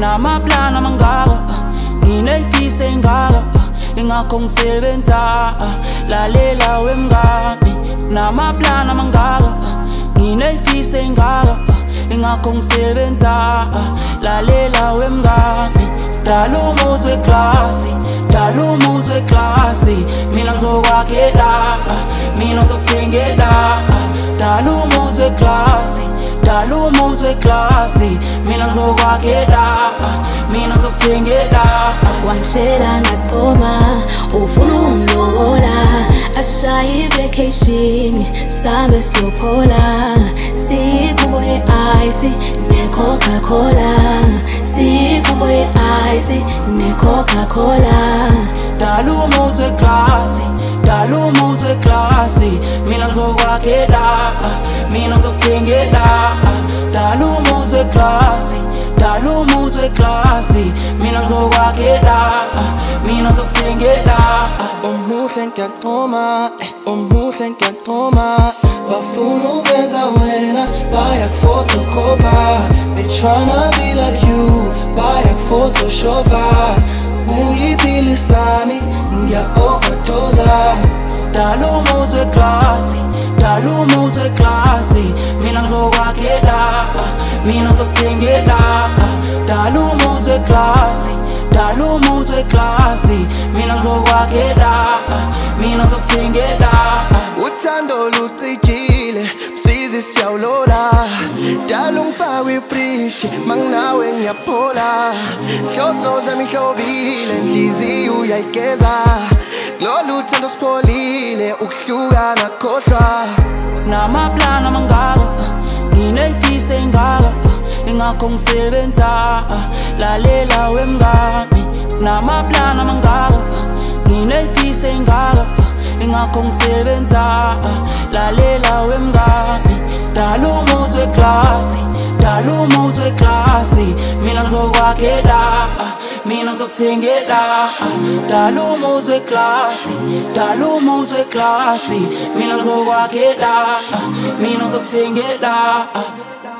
Namaplani amangaka nginey'fiso ey'ngaka ingakho ngisebenza lalela wemngani. Namaplani amangaka nginey'fiso ey'ngaka ingakho ngisebenza lalela wemngani. Dala umuzi weklasi, dala umuzi weklasi, mina ngizokwakhela, mina ngizokuthengela. Dala umuzi weklasi, dala umuzi weklasi, mina ngizokwakhela, mina ngizokuthengela. Wangishela ngaqoma ufuna ukungilobola, ashaye i-vacation sambe siyophola. Siyikhombo ye-ice ne-Coca-Cola, siyikhombo ye-ice ne-Coca-Cola. Dala umuzi weklasi, dala umuzi weklasi, mina ngizokwakhela, mina ngizokuthengela. Dala umuzi weklasi, dala umuzi weklasi, mina ngizokwakhela, mina ngizokuthengela. Umuhle ngiyaqoma, umuhle ngiyaqoma, bafuna ukuzenza wena bayakufotokopa. They tryna be like you, bayakufotoshopa. Uyiphila islami, ngiya-overdosa. Dala umuzi weklasi, dala umuzi weklasi, mina ngizokwakhela, mina ngizokuthengela. Dala umuzi weklasi, dala umuzi weklasi, mina ngizokwakhela, mina ngizokuthengela. Uthando lucijile, msizi siyawulola. Dala ungifake ifriji, manginawe ngiyaphola. Hloso zami hlobile, nhliziyo uyayigeza. Lolu uthando sipholile, ukuhluka nakhohlwa. Namaplani amangaka nginey'fiso ey'ngaka ingakho ngisebenza lalela wemngani. Namaplani amangaka nginey'fiso ey'ngaka ingakho ngisebenza lalela wemngani. Dala umuzi weklasi, dala umuzi weklasi, mina ngizokwakhela, mina ngizokuthengela. Dala umuzi weklasi, dala umuzi weklasi, mina ngizokwakhela, mina ngizokuthengela.